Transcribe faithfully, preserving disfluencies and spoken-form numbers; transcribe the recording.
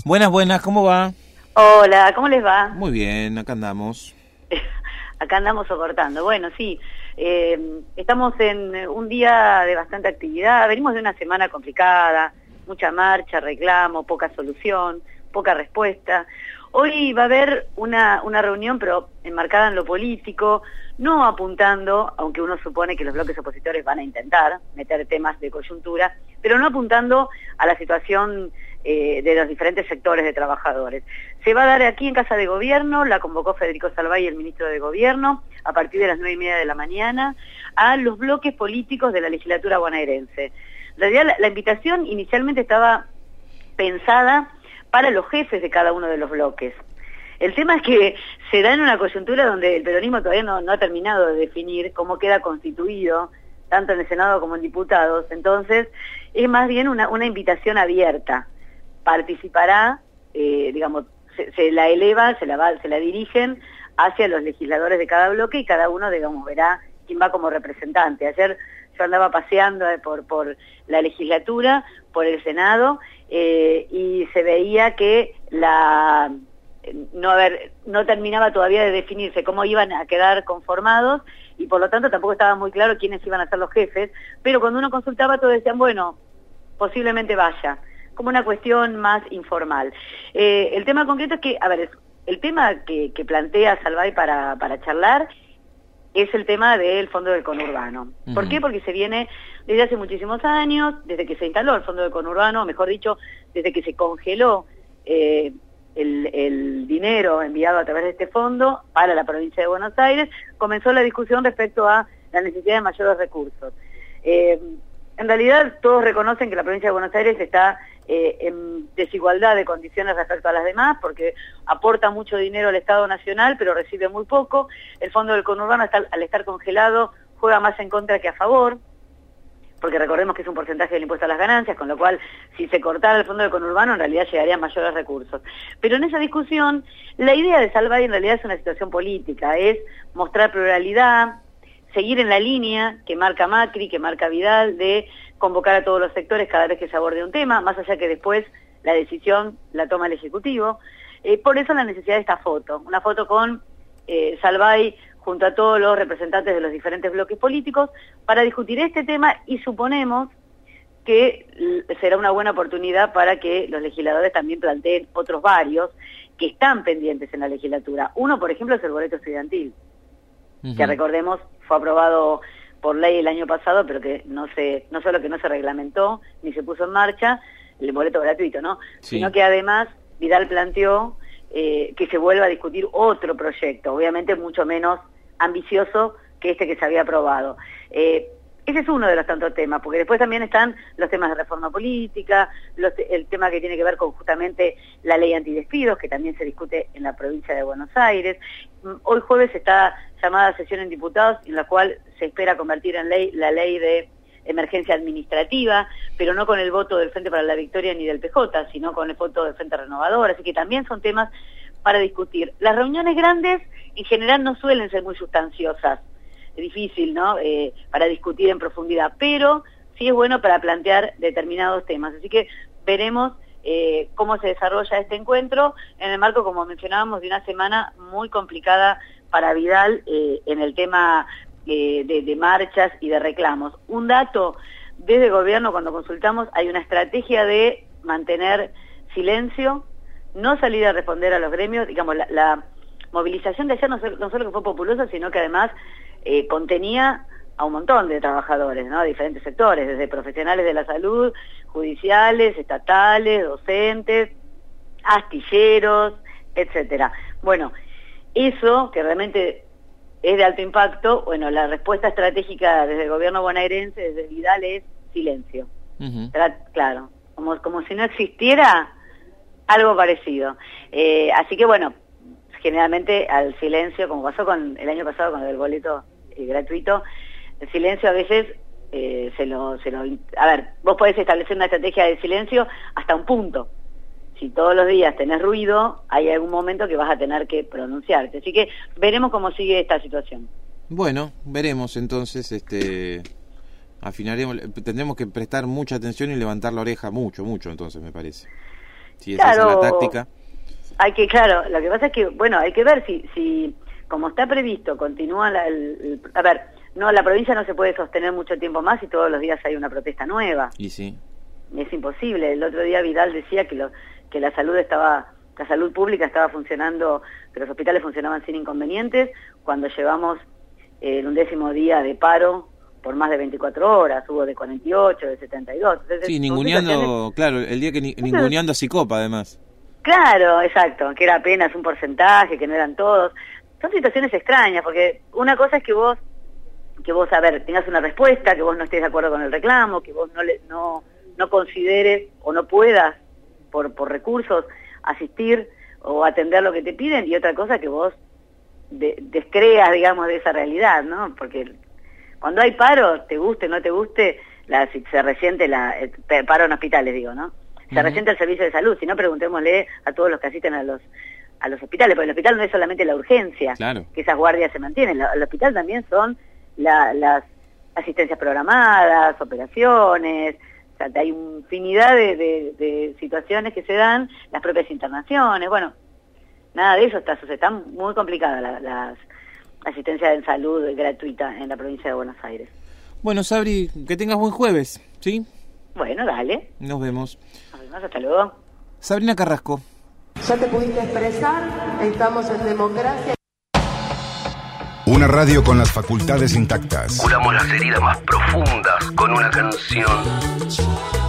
Buenas, buenas, ¿cómo va? Hola, ¿cómo les va? Muy bien, acá andamos. Acá andamos soportando. Bueno, sí, eh, estamos en un día de bastante actividad, venimos de una semana complicada, mucha marcha, reclamo, poca solución, poca respuesta. Hoy va a haber una, una reunión, pero enmarcada en lo político, no apuntando, aunque uno supone que los bloques opositores van a intentar meter temas de coyuntura, pero no apuntando a la situación eh, de los diferentes sectores de trabajadores. Se va a dar aquí en Casa de Gobierno, la convocó Federico Salvay, el ministro de Gobierno, a partir de las nueve y media de la mañana, a los bloques políticos de la legislatura bonaerense. En realidad, la, la invitación inicialmente estaba pensada para los jefes de cada uno de los bloques. El tema es que se da en una coyuntura donde el peronismo todavía no, no ha terminado de definir cómo queda constituido, tanto en el Senado como en diputados. Entonces, es más bien una, una invitación abierta. Participará, eh, digamos, se, se la eleva, se la, va, se la dirigen hacia los legisladores de cada bloque y cada uno, digamos, verá quién va como representante. Ayer yo andaba paseando por, por la legislatura, por el Senado, eh, y se veía que la no haber, no terminaba todavía de definirse cómo iban a quedar conformados y por lo tanto tampoco estaba muy claro quiénes iban a ser los jefes, pero cuando uno consultaba todos decían, bueno, posiblemente vaya, como una cuestión más informal. Eh, el tema concreto es que, a ver, el tema que, que plantea Salvay para, para charlar es el tema del Fondo del Conurbano. Uh-huh. ¿Por qué? Porque se viene desde hace muchísimos años, desde que se instaló el Fondo del Conurbano, mejor dicho, desde que se congeló eh, el, el dinero enviado a través de este fondo para la provincia de Buenos Aires, comenzó la discusión respecto a la necesidad de mayores recursos. Eh, en realidad todos reconocen que la provincia de Buenos Aires está eh, en desigualdad de condiciones respecto a las demás, porque aporta mucho dinero al Estado Nacional, pero recibe muy poco. El Fondo del Conurbano, está, al estar congelado, juega más en contra que a favor, porque recordemos que es un porcentaje del impuesto a las ganancias, con lo cual, si se cortara el Fondo del Conurbano, en realidad llegarían mayores recursos. Pero en esa discusión, la idea de Salvay en realidad es una situación política, es mostrar pluralidad, seguir en la línea que marca Macri, que marca Vidal, de convocar a todos los sectores cada vez que se aborde un tema, más allá que después la decisión la toma el Ejecutivo. Eh, por eso la necesidad de esta foto, una foto con eh, Salvay junto a todos los representantes de los diferentes bloques políticos para discutir este tema, y suponemos que será una buena oportunidad para que los legisladores también planteen otros varios que están pendientes en la legislatura. Uno, por ejemplo, es el boleto estudiantil, uh-huh. que recordemos fue aprobado por ley el año pasado, pero que no se, no solo que no se reglamentó ni se puso en marcha el boleto gratuito, ¿no? Sí. Sino que además Vidal planteó eh, que se vuelva a discutir otro proyecto, obviamente mucho menos ambicioso que este que se había aprobado. Eh, ese es uno de los tantos temas, porque después también están los temas de reforma política, los, el tema que tiene que ver con justamente la ley antidespidos, que también se discute en la provincia de Buenos Aires. Hoy jueves está llamada a sesión en diputados, en la cual se espera convertir en ley la ley de emergencia administrativa, pero no con el voto del Frente para la Victoria ni del P J, sino con el voto del Frente Renovador, así que también son temas para discutir. Las reuniones grandes en general no suelen ser muy sustanciosas, es difícil, ¿no?, eh, para discutir en profundidad, pero sí es bueno para plantear determinados temas, así que veremos eh, cómo se desarrolla este encuentro en el marco, como mencionábamos, de una semana muy complicada para Vidal eh, en el tema eh, de, de marchas y de reclamos. Un dato, desde el gobierno cuando consultamos hay una estrategia de mantener silencio, no salir a responder a los gremios. Digamos, la, la movilización de ayer no, no solo que fue populosa, sino que además eh, contenía a un montón de trabajadores, ¿no?, de diferentes sectores, desde profesionales de la salud, judiciales, estatales, docentes, astilleros, etcétera. Bueno, eso que realmente es de alto impacto, bueno, la respuesta estratégica desde el gobierno bonaerense, desde Vidal, es silencio. Uh-huh. Claro, como, como si no existiera algo parecido. Eh, así que bueno, generalmente al silencio, como pasó con el año pasado con el boleto eh, gratuito, el silencio a veces eh, se lo, se lo... A ver, vos podés establecer una estrategia de silencio hasta un punto. Si todos los días tenés ruido, hay algún momento que vas a tener que pronunciarte. Así que veremos cómo sigue esta situación. Bueno, veremos entonces, este, afinaremos, tendremos que prestar mucha atención y levantar la oreja mucho, mucho, entonces me parece. si es esa la táctica. Hay que, claro, lo que pasa es que, bueno, hay que ver si, si como está previsto, continúa la, el, el, a ver, no, la provincia no se puede sostener mucho tiempo más y todos los días hay una protesta nueva. Y sí. Es imposible. El otro día Vidal decía que lo, que la salud estaba, la salud pública estaba funcionando, que los hospitales funcionaban sin inconvenientes, cuando llevamos eh, el undécimo día de paro por más de veinticuatro horas, hubo de cuarenta y ocho, de setenta y dos. Entonces, sí, ninguneando, situaciones... claro, el día que ni, ninguneando a Sicopa además. Claro, exacto, que era apenas un porcentaje, que no eran todos. Son situaciones extrañas, porque una cosa es que vos, que vos, a ver, tengas una respuesta, que vos no estés de acuerdo con el reclamo, que vos no le, no, no consideres o no puedas, por, por recursos, asistir o atender lo que te piden, y otra cosa que vos de, descreas, digamos, de esa realidad, ¿no? Porque cuando hay paro, te guste o no te guste, la, si se resiente la, el paro en hospitales, digo, ¿no? Se uh-huh. resiente el servicio de salud, si no preguntémosle a todos los que asisten a los a los hospitales, porque el hospital no es solamente la urgencia, claro, que esas guardias se mantienen, el hospital también son la, las asistencias programadas, operaciones, o sea, hay infinidad de, de, de situaciones que se dan, las propias internaciones, bueno, nada de eso está, están muy complicadas las la asistencia de salud gratuita en la provincia de Buenos Aires. Bueno, Sabri, que tengas buen jueves, ¿sí? Bueno, dale. Nos vemos. Nos vemos, hasta luego. Sabrina Carrasco. Ya te pudiste expresar, estamos en democracia. Una radio con las facultades intactas. Curamos las heridas más profundas con una canción.